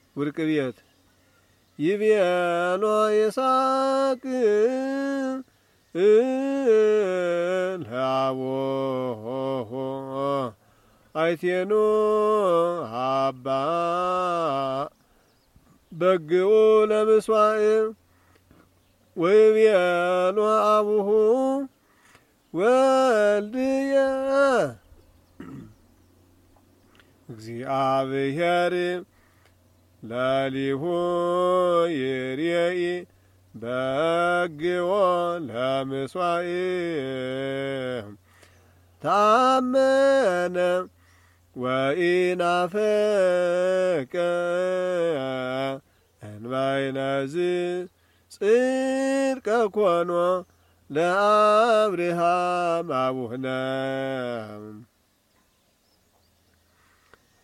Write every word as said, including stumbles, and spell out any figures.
ውድቅ ቤት ይቤሎ ይስሐቅ ለአቡሁ አይቴኑ አባ በግኡ ለምስዋዕ ወይቤሎ አቡሁ ወልድየ እግዚአብሔር ለሊሁ ይርኤኢ በግኦ ለምስዋዕ ታመነ ወኢናፈቀ እንበይነዝ ጽድቀ ኮኖ ለአብርሃም አቡነ